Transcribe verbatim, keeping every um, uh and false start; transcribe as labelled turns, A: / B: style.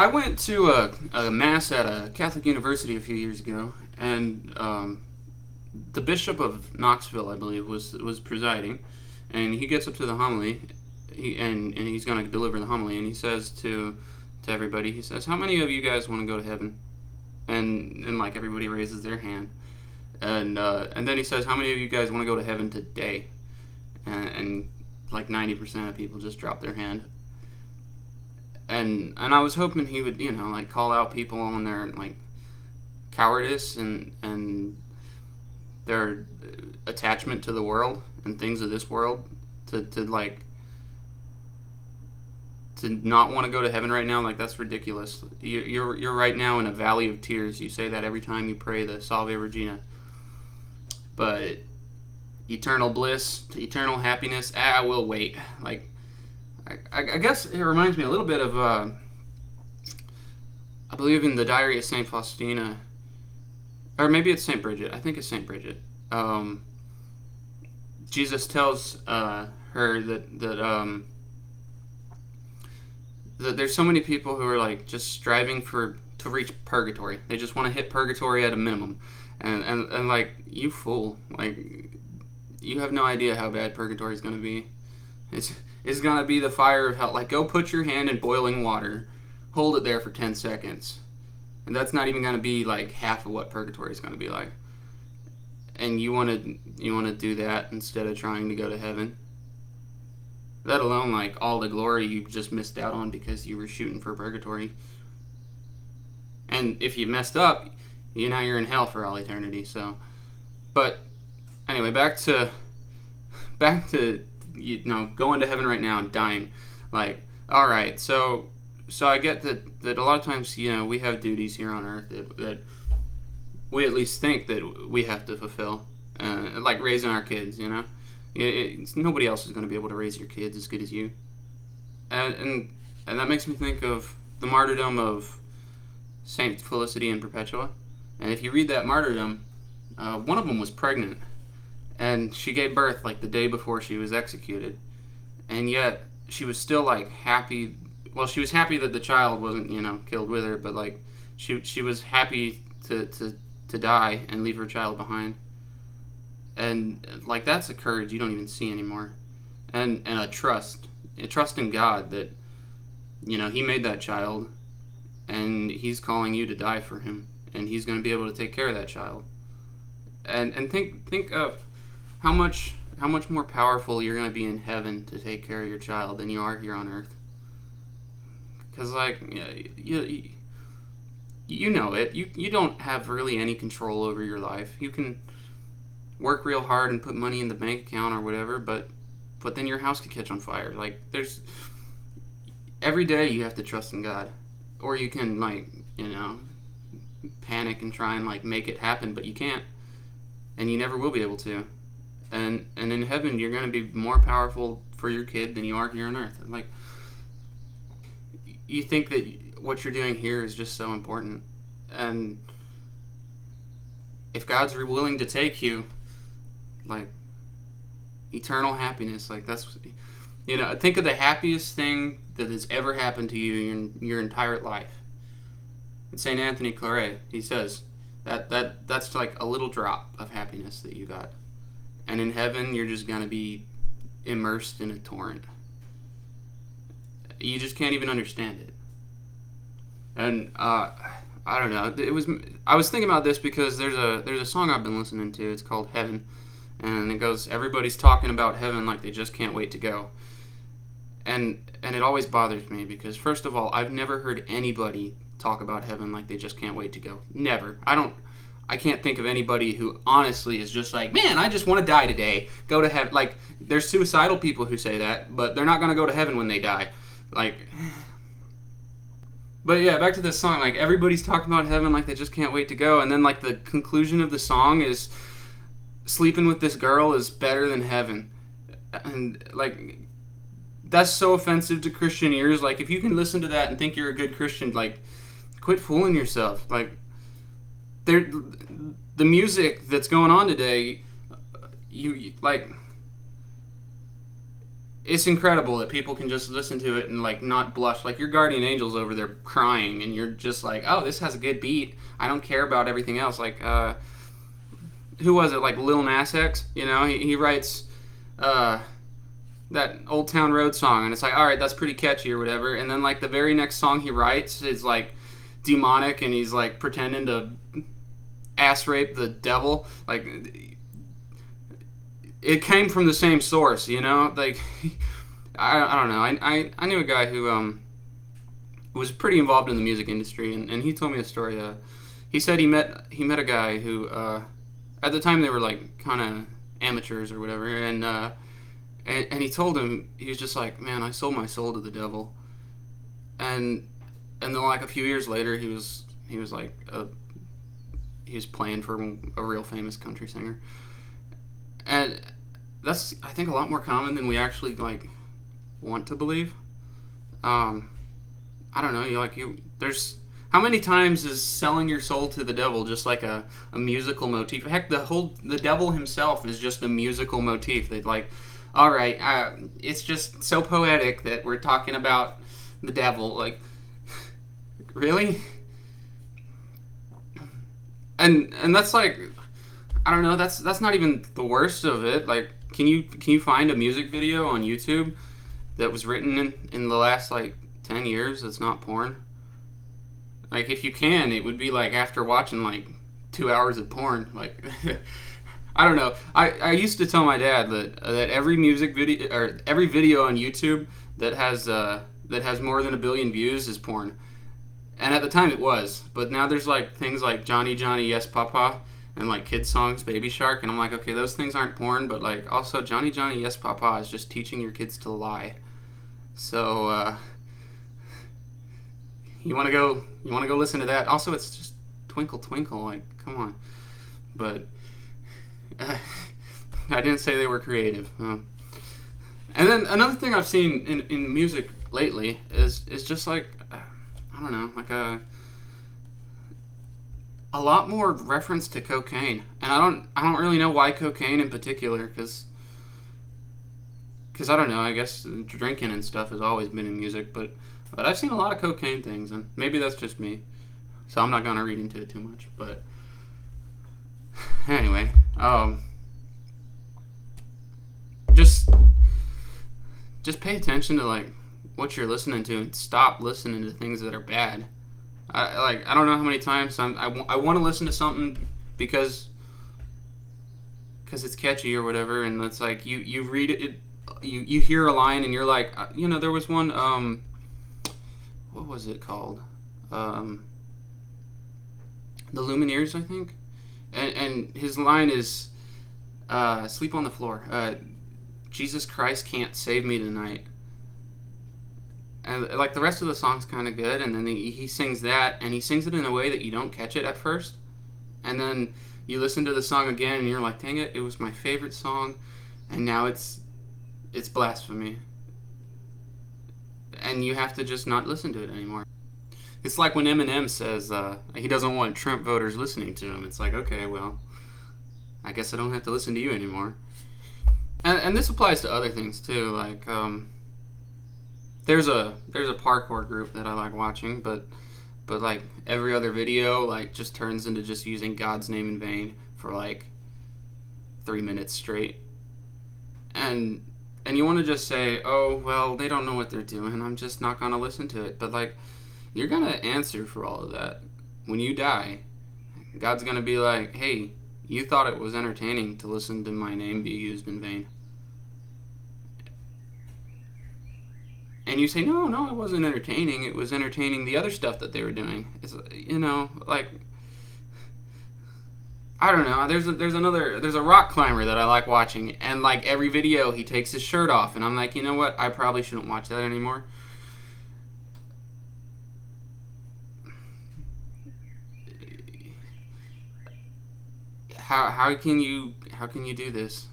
A: I went to a, a mass at a Catholic university a few years ago, and um, the Bishop of Knoxville, I believe, was was presiding, and he gets up to the homily, he, and and he's going to deliver the homily, and he says to to everybody, he says, "How many of you guys want to go to heaven?" And and like everybody raises their hand, and uh, and then he says, "How many of you guys want to go to heaven today?" And, and like ninety percent of people just drop their hand. And and I was hoping he would, you know, like call out people on their like cowardice and and their attachment to the world and things of this world, to, to like to not want to go to heaven right now. Like, that's ridiculous. You, you're you're right now in a valley of tears. You say that every time you pray the Salve Regina, but eternal bliss, eternal happiness, ah, we'll wait. Like, I, I guess it reminds me a little bit of, uh, I believe in the Diary of Saint Faustina, or maybe it's Saint Bridget. I think it's Saint Bridget. Um, Jesus tells uh, her that that um, that there's so many people who are like just striving for to reach purgatory. They just want to hit purgatory at a minimum, and and, and like, you fool, like, you have no idea how bad purgatory is going to be. It's it's gonna be the fire of hell. Like, go put your hand in boiling water, hold it there for ten seconds, and that's not even gonna be like half of what purgatory is gonna be like. And you want to you want to do that instead of trying to go to heaven. Let alone like all the glory you just missed out on because you were shooting for purgatory. And if you messed up, you know you're in hell for all eternity. So, but anyway, back to back to. You know, going to heaven right now and dying. Like, all right, so so I get that that a lot of times, you know, we have duties here on earth that, that we at least think that we have to fulfill, uh, like raising our kids. You know, it, it's, nobody else is going to be able to raise your kids as good as you, and and and that makes me think of the martyrdom of Saint Felicity and Perpetua. And if you read that martyrdom, uh, one of them was pregnant. And she gave birth like the day before she was executed. And yet she was still like happy. Well, she was happy that the child wasn't, you know, killed with her, but like she she was happy to, to, to die and leave her child behind. And like, that's a courage you don't even see anymore. And and a trust. A trust in God that, you know, he made that child and he's calling you to die for him. And he's going to be able to take care of that child. And and think think of How much how much more powerful you're going to be in heaven to take care of your child than you are here on earth. Because, like, you, you, you know it. You, you don't have really any control over your life. You can work real hard and put money in the bank account or whatever, but, but then your house could catch on fire. Like, there's... Every day you have to trust in God. Or you can, like, you know, panic and try and, like, make it happen, but you can't. And you never will be able to. And and in heaven, you're going to be more powerful for your kid than you are here on earth. Like, you think that what you're doing here is just so important. And if God's willing to take you, like, eternal happiness, like, that's, you know, think of the happiest thing that has ever happened to you in your entire life. And Saint Anthony Claret, he says, that, that that's like a little drop of happiness that you got. And in heaven, you're just going to be immersed in a torrent. You just can't even understand it. And uh, I don't know. It was I was thinking about this because there's a there's a song I've been listening to. It's called Heaven, and it goes, everybody's talking about heaven like they just can't wait to go. And and it always bothers me because, first of all, I've never heard anybody talk about heaven like they just can't wait to go. Never. I don't. I can't think of anybody who honestly is just like, man, I just want to die today. Go to heaven. Like, there's suicidal people who say that, but they're not going to go to heaven when they die. Like, but yeah, back to this song. Like, everybody's talking about heaven like they just can't wait to go. And then, like, the conclusion of the song is, sleeping with this girl is better than heaven. And, like, that's so offensive to Christian ears. Like, if you can listen to that and think you're a good Christian, like, quit fooling yourself. Like, there, the music that's going on today, you, like, it's incredible that people can just listen to it and like not blush. Like your guardian angel's over there crying, and you're just like, oh, this has a good beat. I don't care about everything else. Like, uh, who was it? Like Lil Nas X. You know, he, he writes uh, that Old Town Road song, and it's like, all right, that's pretty catchy or whatever. And then like the very next song he writes is like demonic, and he's like pretending to ass rape the devil. Like, it came from the same source, you know. Like, I, I don't know. I, I, I knew a guy who um was pretty involved in the music industry, and, and he told me a story. Uh, he said he met he met a guy who uh, at the time they were like kind of amateurs or whatever, and, uh, and and he told him, he was just like, man, I sold my soul to the devil, and and then like a few years later, he was he was like a, he was playing for a real famous country singer. And that's, I think, a lot more common than we actually like want to believe. Um, I don't know. You like you. There's how many times is selling your soul to the devil just like a, a musical motif? Heck, the whole the devil himself is just a musical motif. That like, all right, uh, it's just so poetic that we're talking about the devil. Like, really? And and that's like, I don't know. That's that's not even the worst of it. Like, can you can you find a music video on YouTube that was written in, in the last like ten years that's not porn? Like, if you can, it would be like after watching like two hours of porn. Like, I don't know. I, I used to tell my dad that uh, that every music video or every video on YouTube that has uh, that has more than a billion views is porn. And at the time it was, but now there's like things like Johnny Johnny Yes Papa and like kid songs, Baby Shark, and I'm like, okay, those things aren't porn, but like also Johnny Johnny Yes Papa is just teaching your kids to lie. So uh, you want to go, you want to go listen to that. Also, it's just Twinkle Twinkle, like come on. But uh, I didn't say they were creative. Uh, and then another thing I've seen in, in music lately is is just like, uh, I don't know, like a a lot more reference to cocaine, and I don't I don't really know why cocaine in particular, because because I don't know. I guess drinking and stuff has always been in music, but but I've seen a lot of cocaine things, and maybe that's just me, so I'm not gonna read into it too much. But anyway, um, just just pay attention to like what you're listening to, and stop listening to things that are bad. I like I don't know how many times I'm, I, w- I want to listen to something because because it's catchy or whatever, and it's like you, you read it, it you you hear a line and you're like, uh, you know, there was one, um what was it called, um the Lumineers, I think, and and his line is uh sleep on the floor, uh Jesus Christ can't save me tonight. And like the rest of the song's kind of good, and then he, he sings that, and he sings it in a way that you don't catch it at first, and then you listen to the song again, and you're like, dang it, it was my favorite song, and now it's it's blasphemy, and you have to just not listen to it anymore. It's like when Eminem says uh, he doesn't want Trump voters listening to him. It's like, okay, well, I guess I don't have to listen to you anymore. And, and this applies to other things too, like um, there's a there's a parkour group that I like watching, but but like every other video like just turns into just using God's name in vain for like three minutes straight, and and you want to just say, oh well, they don't know what they're doing, I'm just not gonna listen to it. But like, you're gonna answer for all of that when you die. God's gonna be like, hey, you thought it was entertaining to listen to my name be used in vain. And you say, no, no, it wasn't entertaining. It was entertaining the other stuff that they were doing. It's, you know, like, I don't know. There's a, there's another there's a rock climber that I like watching, and like every video he takes his shirt off, and I'm like, you know what? I probably shouldn't watch that anymore. How how can you how can you do this?